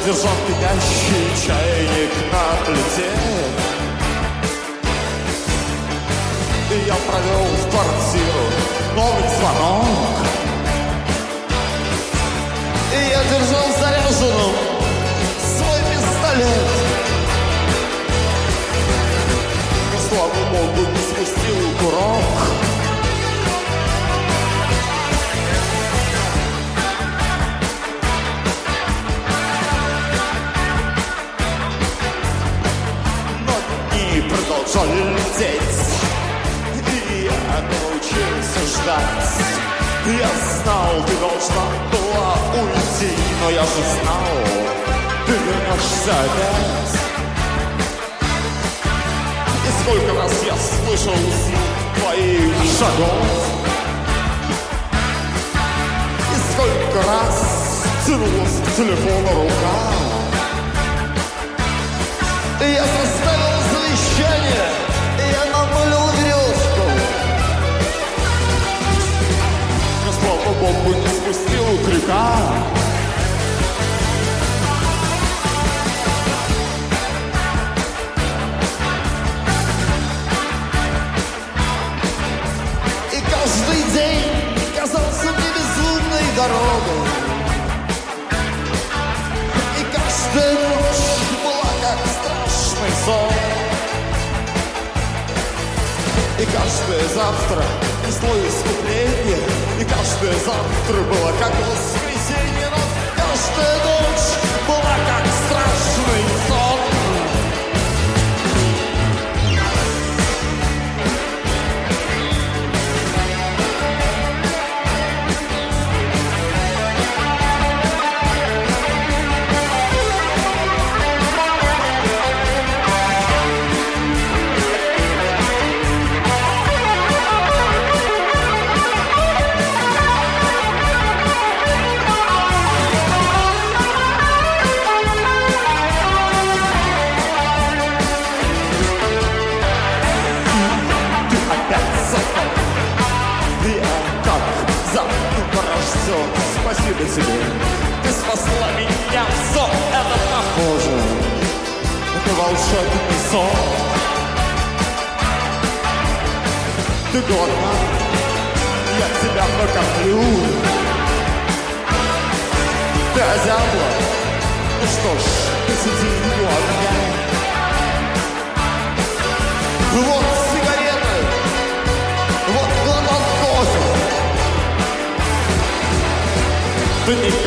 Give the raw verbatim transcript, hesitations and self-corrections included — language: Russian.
держал кипящий чайник на плите. И я провел в квартиру новый звонок. И я держал заряженным свой пистолет. Но, слава богу, не спустил курок. Но дни продолжали лететь, и я научился ждать. Я знал, ты должна была уйти, но я же знал, ты вернешься опять. И сколько раз я слышал звук твоих шагов, и сколько раз тянулась к телефону рука. И я составил завещание, и я намылил веревку. Слава богу, не спустил крика. И каждый день казался мне безумной дорогой. И каждая ночь была как страшный сон. И каждое завтра несло искупление. И каждое завтра было как воскресенье. Но каждая ночь была как страшный сон. Спасибо тебе, ты спасла меня, все это похоже на волшебный сон. Ты голодна, я тебя накормлю. Ты озябла, ну что ж, ты сиди у огня. Вот сигареты, вот глоток кофе. Ты не